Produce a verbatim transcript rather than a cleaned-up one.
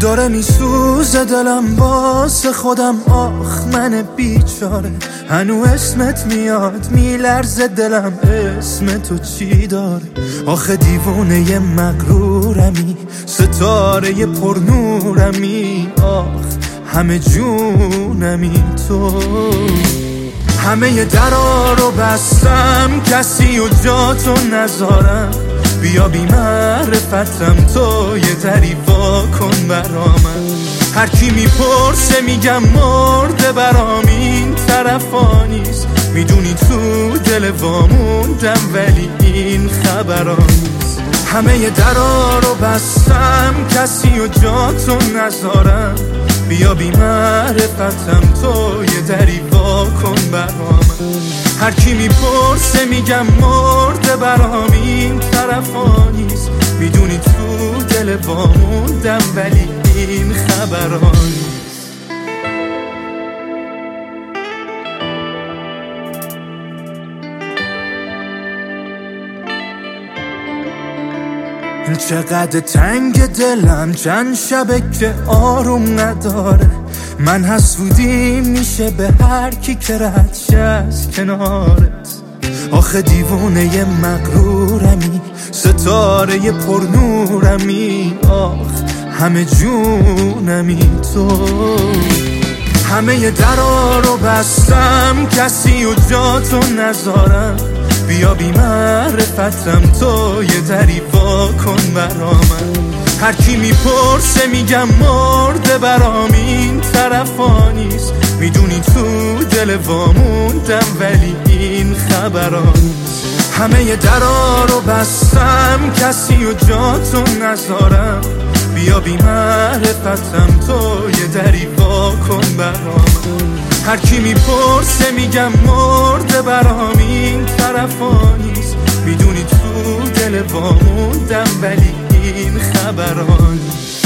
داره میسوزه دلم واسه خودم، آخ من بیچاره. هنو اسمت میاد میلرزه دلم، اسم تو چی داره؟ آخه دیوونه ی مغرورمی، ستاره پرنورمی، آخ همه جونمی تو. همه ی درا رو بستم، کسی و جا تو نذارم. بیا بی معرفتم تو یه دری وا کن برامن. هر کی میپرسه میگم مرده برام، این طرفا نیست. میدونی تو دل واموندم ولی این خبرا نیست. همه ی درا رو بستم، کسی و جا تو نذارم. بیا بی معرفتم تو یه دری وا کن برامن. هر کی میپرسه میگم مرده برام، این طرفا نیست. میدونی تو دل واموندم ولی این خبرا نیست. چقدر تنگ دلم، چند شبه که آروم نداره. من حسودی میشه به هر کی که رد شه از کنارت. آخه دیوونه ی مغرورمی، ستاره ی پرنورمی، آخ همه جونمی تو. همه ی درا رو بستم، کسی و جا تو نذارم. بیا بی معرفتم تو یه دری وا کن برامن. هر کی میپرسه میگم مرده برام، این طرفا نیست. میدونی تو دل واموندم ولی این خبرا نیست. همه ی درا رو بستم، کسی و جا تو نذارم. بیا بی معرفتم تو یه دری وا کن برامن. هر کی میپرسه میگم مرده برام، این طرفا نیست. میدونی تو دل واموندم ولی این خبرا نیست.